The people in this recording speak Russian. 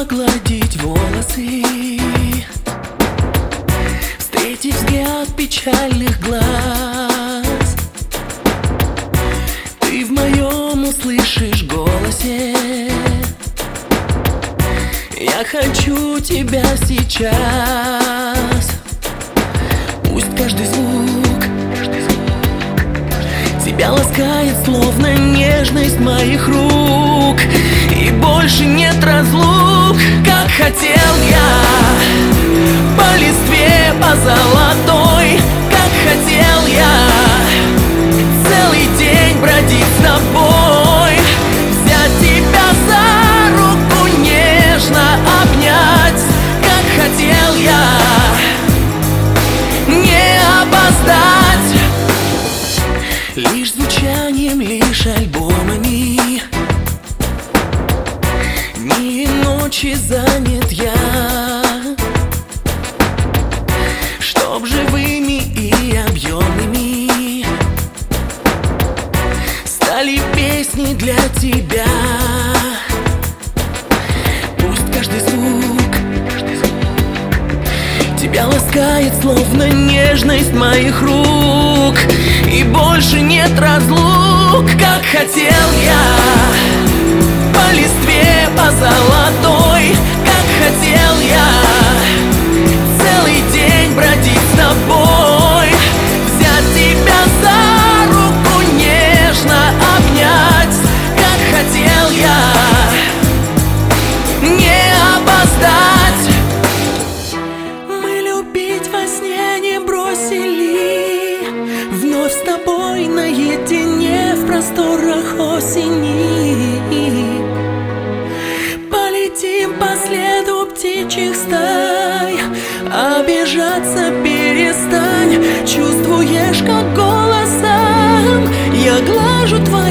погладить волосы, встретить взгляд печальных глаз. Ты в моем услышишь голосе: я хочу тебя сейчас. Пусть каждый звук тебя ласкает, словно нежность моих рук. И больше нет разлук, как хотел я по листве, по золотой. Как хотел я целый день бродить с тобой, взять тебя за руку, нежно обнять. Как хотел я не опоздать, лишь звучанием, лишь альбомами, дни и ночи занят я, чтоб живыми и объемными стали песни для тебя. Пусть каждый звук тебя ласкает, словно нежность моих рук. И больше нет разлук, как хотел я по листве, по золотой. Как хотел я целый день бродить с тобой, взять тебя за руку, нежно обнять. Как хотел я не опоздать. Мы любить во сне не бросили, вновь с тобой наедине в просторах осени. Полетим по следу птичьих стай, обижаться перестань. Чувствуешь, как голосом я глажу твой